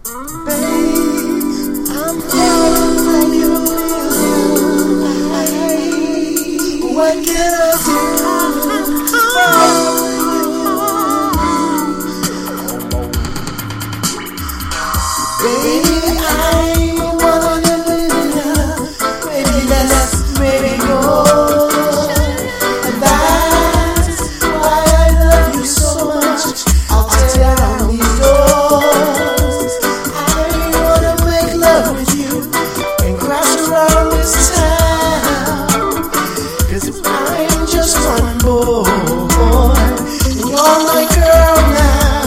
I'm falling for you. What can I do? Baby, I'm one on a million. Maybe less, maybe more. And that's why I love you so much. I'll tear down these doors. I wanna make love with you and crash around this town. 'Cause I'm just one boy and you're my girl now.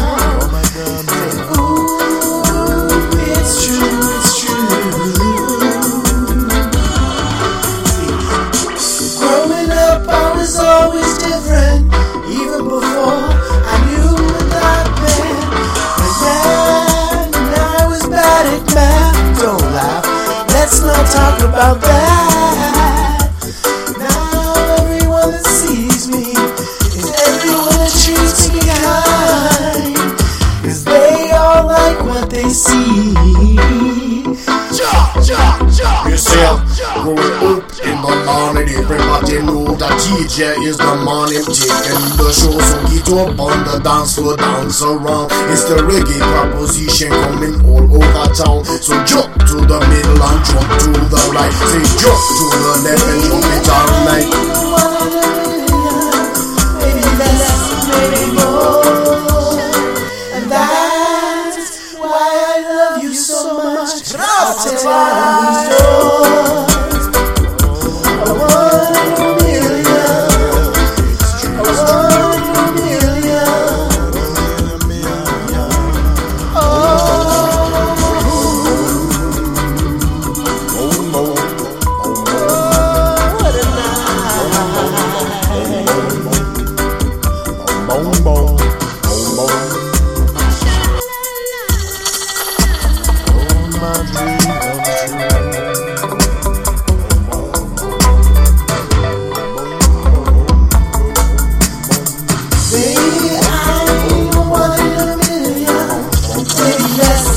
Always different, even before I knew that man. But then I was bad at math. Don't laugh, let's not talk about that. Now everyone that sees me is everyone that treats me kind, 'cause they all like what they see. Yourself, growing up in the morning, everybody know that TJ is the man him taking the show. So get up on the dance floor, dance around. It's the reggae proposition coming all over town. So jump to the middle and jump to the right. Say jump to the left and jump it all night. Maybe less, maybe more. And that's why I love you so much. I'll tear down these doors. I want a million. I want a million. Oh, what a night. Baby, I'm one in a million. Maybe less,